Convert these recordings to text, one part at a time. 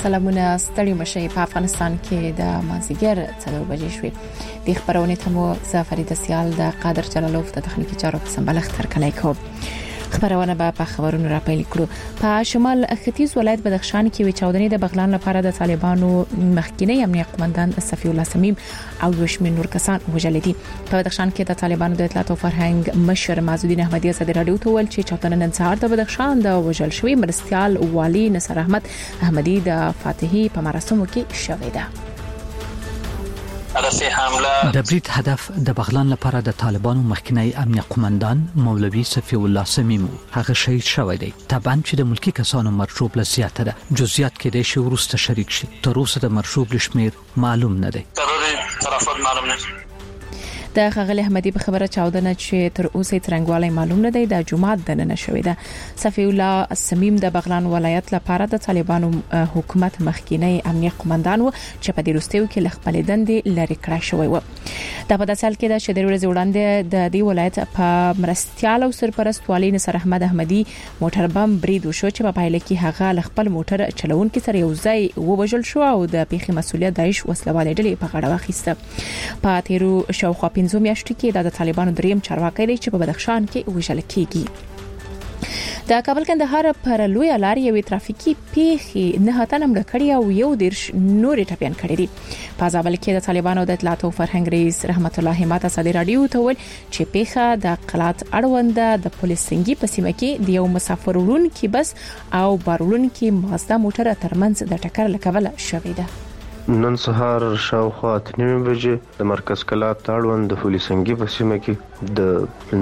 سلامونه ستړي مشي په افغانستان کې د مازیګر 4 بجې شوې د خبرونه ته مو زفریده سیال د قادر جلالوف د تخنیکی چارو په سمبلغ تر کلی کو خبرونه به په خبرونو راپیل کړو په شمال ختیځ ولایت بدخشان کې وچاودنې د بغلان لپاره د طالبانو مخکینی امنیه قومندان صفی الله سمیم او یوشمن نور کسان وژل دي په بدخشان کې د طالبانو د اطلاعات او فرهنګ مشر معزودین احمدی صدر رادیو ته ویل چې چاودنه نن سهار د بدخشان د وژل شوی مرستيال والی نصر احمد احمدی د فاتحی په مراسمو کې شوې ده. د برید هدف د بغلان لپاره د طالبانو مخکنی امنیه قومندان مولوی صفی الله سمیم هغه شهید شوی دی. طبعا چې د ملکی کسانو مرشوب له زیاته ده جزئیات کې د شی ورسته شریک شي تر اوسه د مرشوب لشمیر معلوم نه دی. طرفات معلوم نه د خغلی احمدی په خبره چاودنه چې تر اوسه ترنګوالی معلوم نه دی د جمعات د نن شوې ده. صفی الله سمیم د بغلان ولایت لپاره د طالبانو حکومت مخکینی امنیه قومندان و چې په دیروستیو کې لخپل دندې لری کړی شوی و. د په داسال کې د شډیر ورځ وړاندې د دې ولایت په مرستيال او سرپرست والی نصر احمد احمدی موټر بم برید وشو چې په پایله کې هغه لخپل موټر چلونکي سره یو ځای ووژل شو او د پیښې مسولیت داعش وسلواله ډلې په غاړه واخیسته. په تیرو شاوخوا 15 میاشتو کې د طالبانو دریم چارواکي دی چې په بدخشان کې وژل کیږي. د کابل کندهار پر لوی لار یوې ترافیکي پیښې نه هتن امر کړی او یو دیرش نورې ټپيان کړی دي. په ځابل کې د طالبانو د اطلاعات او فرهنګ رئیس رحمت الله همت صدر رادیو ته ویل چې پیښه د قلات اړوند د پولیس سنگي په سیمه کې د یو مسافر وړونکي بس او بارولونکي مازدا موټر ترمنځ د ټکر لکوله شوې ده. نن سهار شاوخوا 9 بجې د مرکز کلات اړوند د پولیسنګي په سیمه کې د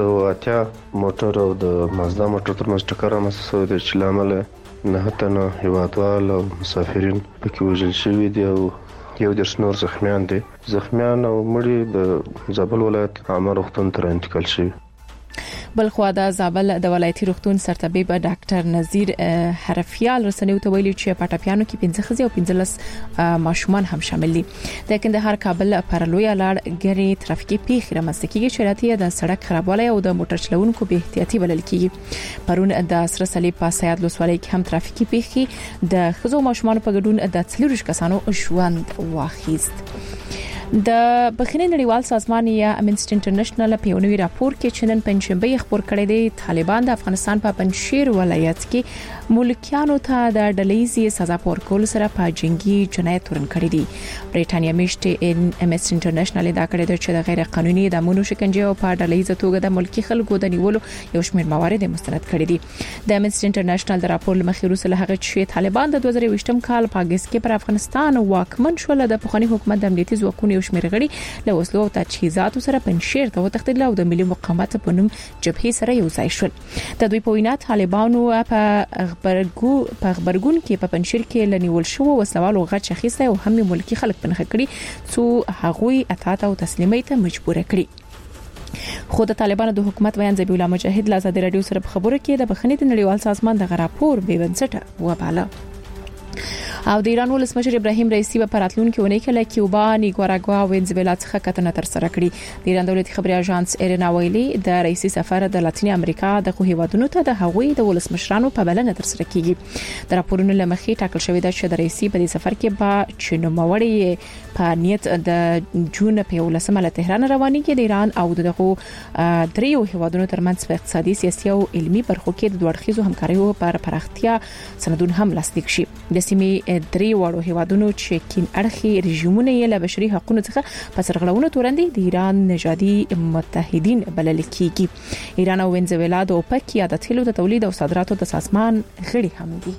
1580 موټر او د مازدا موټر ترمنځ ټکر رامنځته شوی دی چې لامل نه تنه هیوادوال او مسافرین پکې وژل شوي دي او یو د نور زخمیان دي. زخمیان او مړي د زابل ولایت عامه روغتون ته انتقال شوي. بلخوا د زابل د ولایتي روغتون سرطبيب ډاکټر نذیر حرفیال رسنیو ته ویلي چې په ټاپیانو کې 15 خزي او 15 ماشومان هم شامل دي. د کندهار کابل پر لوی لار ګری ترافیکي پیښې رامنځته کیږي چې راته د سړک خرابوالی او د موټر چلوونکو به احتیاطي بلل کیږي. پرون د سره صلیب په سیاد لوسوالۍ کې هم ترافیکي پیښې د خزو ماشومان په ګډون د 40 کسانو ژوند واخیست. د بخښنې نړیوال سازمان یا امنسټي انټرنیشنل په یو نوی راپور کې چې نن پنځشنبه خبر کړی دی طالبان د افغانستان په پنځشیر ولایت کې ملکیانو ته د ډلېزي سزا ورکول سره په جنگي جنایت تورن کړی دی. برېټانیا میشته امنسټي انټرنیشنل دا کړی دی چې د غیر قانوني د امنو شکنجه او په ډلېزي توګه د ملکی خلکو د نیولو یو شمېر موارد مستند کړی دي. د امنسټي انټرنیشنل د راپور لمخې وروسته هغه چې طالبان د 2020 کال په اگست کې پر افغانستان واکمن شول د پخوانی حکومت د امنیتي ځواکونو شمیر غړي له وسلو او تجهیزاتو سره پنځشیر ته وتښتیدل او د ملي مقاومت په نوم جبهې سره یو ځای شول. د دوی په وینا طالبانو په خبرګون کې په پنځشیر کې لنیول شو وسلوال او غټ شخصه او هم ملکی خلک پنځه کړي څو هغوی اطاعت او تسلیمیت ته مجبور کړي. خو د طالبانو د حکومت بیان ذبیح الله مجاهد له آزادي رادیو سره په خبرو کې د بخښنې نړیوال سازمان د راپور بې بنسټه وباله. او د ایران ولسمشر ابراهیم رئیسی په راتلونکي اونۍ کې له کیوبا، نیکاراګوا او وینزویلا څخه کتنه تر سره کړې. د ایران دولتي خبري اژانس ایرنا ویلي د رئیسی سفر د لاتینی امریکا د هیوادونو ته د هغوی د ولسمشرانو په بلنه تر سره کیږي. د راپورونو لمخې ټاکل شوې ده چې د رئیسی په دې سفر کې به چینوموړی په نیت د جون په 11 له تهران رواني کې د ایران او دغه دریو هیوادونو ترمنځ په اقتصادي، سیاسي او علمي برخو کې د دوه اړخیزو همکاریو پر پراختیا سندون هم لاسلیک شي. د سیمې درې وړو هیوادونو چې کین اړخي رژیمونه یې له بشري حقوقو څخه په سرغړونو تورندې د ایران نژادي متحدین بلل کیږي. ایران او وینزویلا د اوپک یا د تیلو د تولید او صادراتو د سازمان غړي هم دي.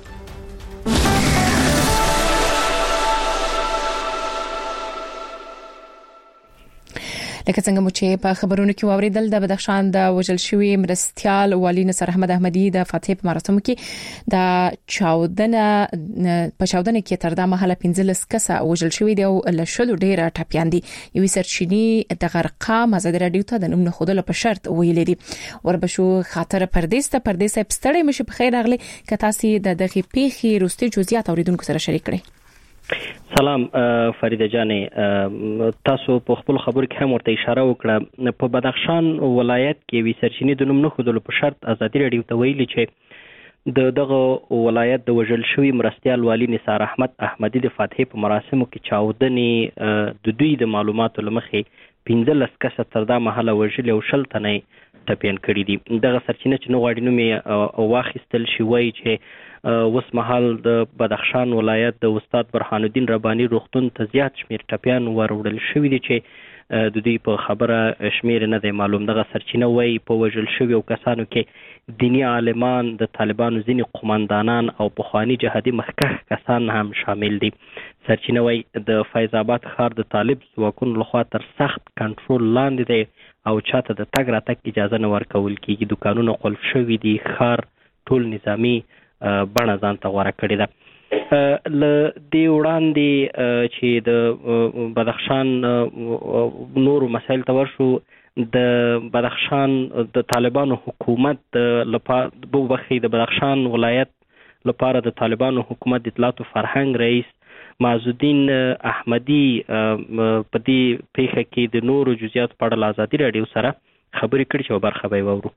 لکه څنګه مو چې په خبرونو کې واوریدل د بدخشان د وژل شوی مرستيال والی نصر احمد احمدی د فاتح په مراسمو کې د چاودنه کې تر دا مهاله 15 کسه وژل شوی دی او له شلو ډیره ټاپیان دي. یوې سرچینی د غرقا آزادي رادیو ته د نوم نه خودله په شرط ویلې دي. وربشو خاطر پردیسته پستړې مشه په خیر اغلی که تاسو د دغه پیخي روستي جزئیات اوریدونکو سره شریک کړئ. سلام فریده جانې، تاسو په خپل خبرو کې هم ورته اشاره وکړه. په بدخشان ولایت کې وی سرچینې د نوم نه خودلو په شرط آزادي رادیو ته ویلي چې دغه ولایت د وژل شوی مرستیال والی نثار احمد احمدي د فاتحې په مراسمو کې چاودنې د دوی د معلوماتو لمخې 15 کسه تر دا مهاله وژل او 10 تنې ټپیان کړي دي. دغه سرچینه چې نو غواړي نو مې واخیستل شي وایي چې اوس مهال د بدخشان ولایت د استاد برهان الدین رباني روغتون ته زیات شمیر ټپیان وروړل شوي دي چې د دوی په خبره شمیر نه دی معلوم. دغه سرچینه وایي په وژل شوي کسانو کې دینی عالمان، د طالبانو ځینې قوماندانان او پخواني جهادي مخکښ کسان هم شامل دي. سرچینه وایي د فیض آباد ښار د طالب ځواکونو لخوا تر سخت کنټرول لاندې دی او چاته د تګ راتګ اجازه نه ورکول کیږي. دکانونه قلف شوي دي. ښار ټول نظامي بڼه ځان ته غوره کړې ده. له دې وړاندې چې د بدخشان نورو مسایل ته ورشو، د بدخشان د طالبانو حکومت د بدخشان ولایت لپاره د طالبانو حکومت د اطلاعات او فرهنګ رئیس معز الدین احمدي په دې پیښه کې د نورو جزئیات په اړه ازادي راډیو سره خبرې کړې چې برخه به وورو.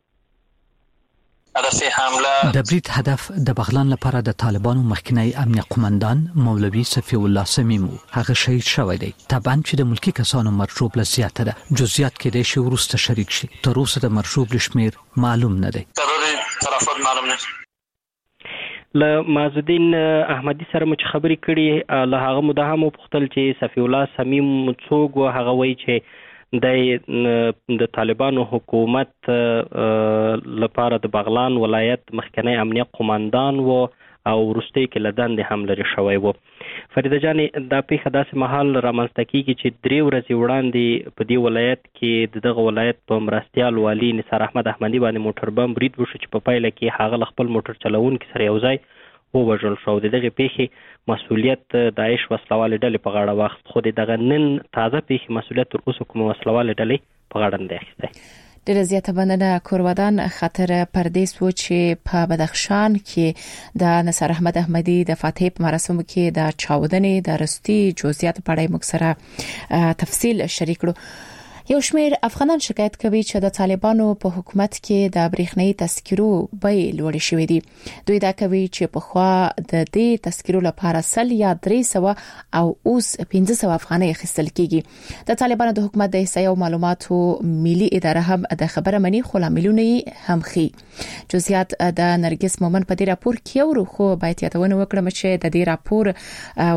د برید هدف د بغلان لپاره د طالبانو مخکنی امنیه قومندان مولوی صفی الله سمیم هغه شهید شوی دی. طبعا چې د ملکی کسانو مرجوب له زیاته ده. جزئیات کې د شی ورسته شریک شي. تر اوسه د مرجوب لشمیر معلوم نه دی. له معز الدین احمدي سره مو خبرې کړې، له هغه مدهم پوښتل چې صفی الله سمیم څوک و. هغه وایي چې د طالبانو حکومت لپاره د بغلان ولایت مخکنی امنیه قومندان و او وروسته کې له دندې هم لرې شوی و. فریده جانې، دا پیښه داسې مهال رامنځته کیږي چې 3 ورځې وړاندې په دې ولایت کې دغه ولایت په مرستیال والي نثار احمد احمدي باندې موټر بم برید وشو چې په پایله کې هغه له خپل موټر چلوونکي سره یو ځای ووژل شو. د دغه پیښې مسؤلیت داعش وسلوالې ډلې په غاړه واخیست، خو دغه نن تازه پیښې مسؤلیت تر اوسه کومه وسلوالې ډلې په غاړه نه دی اخیستی. ډیره زیاته مننه کورودان. خطر پردیس و چې په بدخشان کې د نثار احمد احمدي د فاتحې په مراسمو کې د چاودنې د رستي جزئیات په اړه موږ سره تفصیل شریک کړو. یو شمېر افغانان شکایت کوي چې د طالبانو په حکومت کې د برېښنايي تذکرو بیې لوړې شوې دي. دوی دا کوي چې په خوا د دې تذکرو لپاره 100 یا 300 او اوس 500 افغانۍ اخیستل کیږي. د طالبانو د حکومت د احصایې او معلوماتو ملي اداره هم د خبره مني، خو لاملونه هم خي. جزئیات د نرګس مومن په دې راپور کې ورو، خو باید یادونه وکړم چې د دې راپور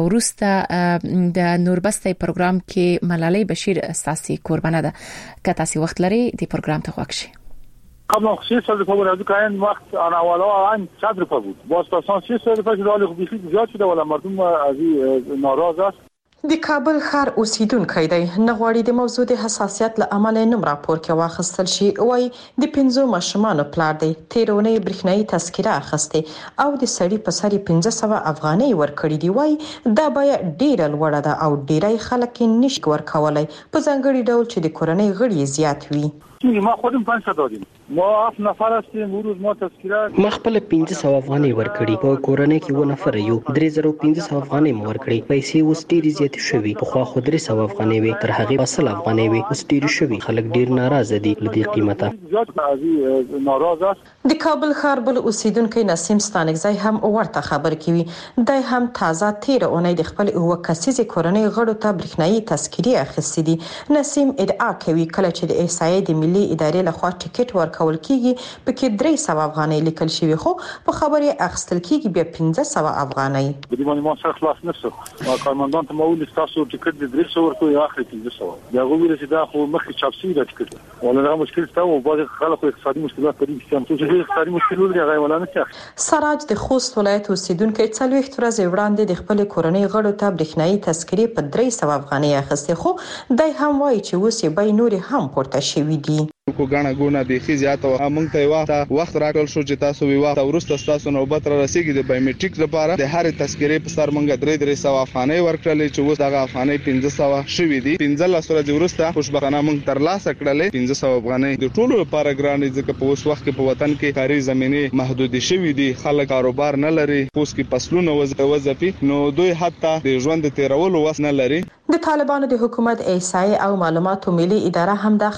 وروسته د نوربستي پروګرام کې ملالۍ بشیر اساسي قربانه که تاسو وخت لري د پروګرام ته خوښ شئ. قبل خصوص از فوق کاین وقت آن اولا آن صدر بود با اساساً 6 سال پیش راه خوبی زیاد شده ولی مردم از ناراض است. د کابل ښار اوسیدونکو دی نغواړي د موضوع د حساسیت له امله نوم راپور کې واخیستل شي. وای د 5 ماشومان پلار دی تیرونه برېښنايي تذکره اخسته او د سړي په سر 500 افغانۍ ورکړي دی. وای دا بیا ډیر لوړه ده او ډیرای خلک نشي ورکولای په ځانګړي ډول چې د کورنۍ غړي زیات وي. ما خودم 500 دادیم. ما 7 نفر هستیم. روز ما تذکره ما خپل 500 افغانۍ ورکړي. په کورنۍ کې و نفر یو 3500 افغانۍ مو ورکړي. پیسې اوس ډېرې زیاتې شوي. په خوا خو 300 افغانۍ وي، تر هغه 100 افغانۍ وي، اوس ډېرې شوي. خلک ډېر ناراضه دي له دې قیمته. زیات ناراضه است. د کابل ښار بل اوسیدونکو نسیم ستانګزی هم ورته خبر کوي. دای هم تازه تیر اونۍ د خپل یو کسیزه کورنۍ غړو ته برېښنايي تذکره اخیستې دي. نسیم ادعا کوي کله چې د احصایې د ملي ادارې لخوا ټیکټ ورکول کیږي پکې 300 افغانۍ لیکل شوی، خو په خبرې اخیستل کیږي بیا 500 افغانۍ. د دې باندې ما سره خلاص نشو. ما کارمندان ته مول تاسو ټیکټ د 300 ورکوي اخر 500. دا غوړي چې دا خو مخکې چاپسي د ټیکټ ولا دا مشکل ته او بعض خلک اقتصادي مشکلات لري چې اقتصادي مشکلات لري ولا نه. سراج د خوست ولایت اوسیدونکو 40 ورځې وړاندې د خپل کورنۍ غړو ته برېښنايي تذکره په 300 افغانۍ اخیسته، خو دای هم وایي چې اوس یې به نور هم پورته شوی دی. کو غاڼه ګونه بيخي زیاته موږ ته وخت راکړل شو چې تاسو وی وخت ورسته تاسو نوبت را رسیدي د بایومټریک لپاره د هر تذکره په سر موږ 300 افغانۍ ورکړلې چې اوس دغه افغانۍ 500 شوې دي. 15 ورځې ورسته خوشبختانه موږ تر لاسه کړلې 500 افغانۍ د ټولو لپاره ګرانې ځکه په اوس وخت کې په وطن کې کاري زمينه محدود شوې دي، خلک کاروبار نه لري، اوس کې فصلونه وظیفي نو دوی حتی د ژوند تیرولو وس نه لري. د طالبانو د حکومت احصایې او معلوماتو ملي اداره هم د